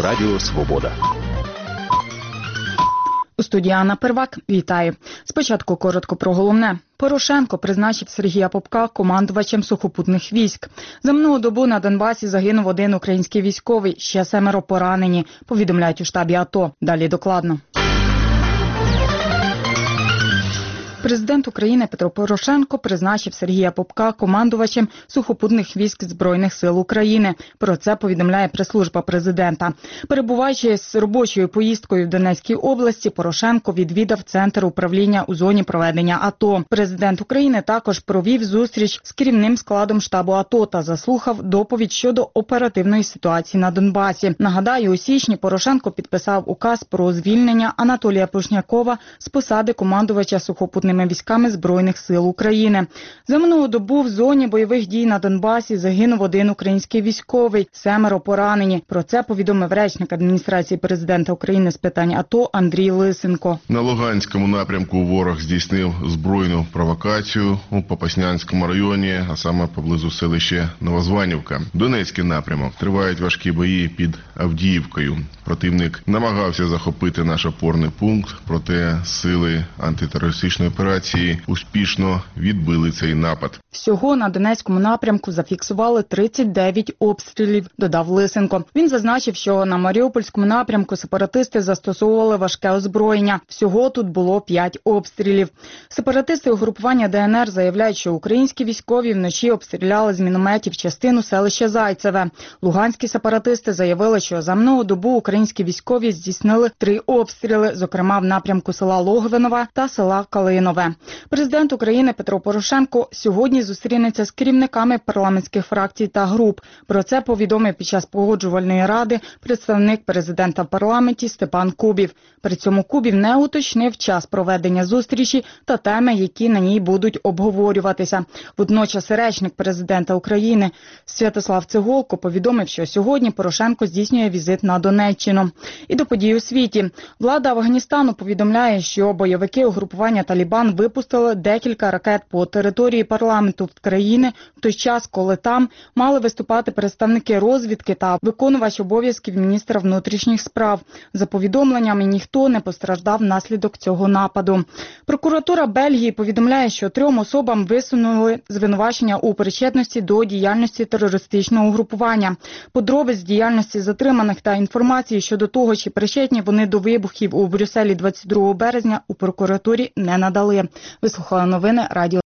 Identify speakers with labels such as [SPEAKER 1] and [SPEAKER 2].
[SPEAKER 1] Радіо Свобода.
[SPEAKER 2] У студії Анна Первак. Вітаю. Спочатку коротко про головне. Порошенко призначив Сергія Попка командувачем сухопутних військ. За минулу добу на Донбасі загинув один український військовий, ще 7 поранені, повідомляють у штабі АТО. Далі докладно. Президент України Петро Порошенко призначив Сергія Попка командувачем сухопутних військ Збройних сил України. Про це повідомляє прес-служба президента. Перебуваючи з робочою поїздкою в Донецькій області, Порошенко відвідав центр управління у зоні проведення АТО. Президент України також провів зустріч з керівним складом штабу АТО та заслухав доповідь щодо оперативної ситуації на Донбасі. Нагадаю, у січні Порошенко підписав указ про звільнення Анатолія Пушнякова з посади командувача сухопутними військами Збройних сил України. За минулу добу в зоні бойових дій на Донбасі загинув один український військовий, 7 поранені. Про це повідомив речник адміністрації президента України з питань АТО Андрій Лисенко.
[SPEAKER 3] На Луганському напрямку ворог здійснив збройну провокацію у Попаснянському районі, а саме поблизу селища Новозванівка. Донецький напрямок. Тривають важкі бої під Авдіївкою. Противник намагався захопити наш опорний пункт, проте сили антитерористичної операції успішно відбили цей напад.
[SPEAKER 2] Всього на Донецькому напрямку зафіксували 39 обстрілів, додав Лисенко. Він зазначив, що на Маріупольському напрямку сепаратисти застосовували важке озброєння. Всього тут було 5 обстрілів. Сепаратисти угрупування ДНР заявляють, що українські військові вночі обстріляли з мінометів частину селища Зайцеве. Луганські сепаратисти заявили, що за минулу добу українські військові здійснили 3 обстріли, зокрема в напрямку села Логвинове та села Калинове. Президент України Петро Порошенко сьогодні зустрінеться з керівниками парламентських фракцій та груп. Про це повідомив під час погоджувальної ради представник президента в парламенті Степан Кубів. При цьому Кубів не уточнив час проведення зустрічі та теми, які на ній будуть обговорюватися. Водночас речник президента України Святослав Цеголко повідомив, що сьогодні Порошенко здійснює візит на Донеччину. І до подій у світі. Влада Афганістану повідомляє, що бойовики угрупування Талібан випустили декілька ракет по території парламенту країни в той час, коли там мали виступати представники розвідки та виконувач обов'язків міністра внутрішніх справ. За повідомленнями, ніхто не постраждав внаслідок цього нападу. Прокуратура Бельгії повідомляє, що 3 особам висунули звинувачення у причетності до діяльності терористичного угрупування. Подробиць діяльності затриманих та інформації щодо того, чи причетні вони до вибухів у Брюсселі 22 березня, у прокуратурі не надали. Вислухали новини Радіо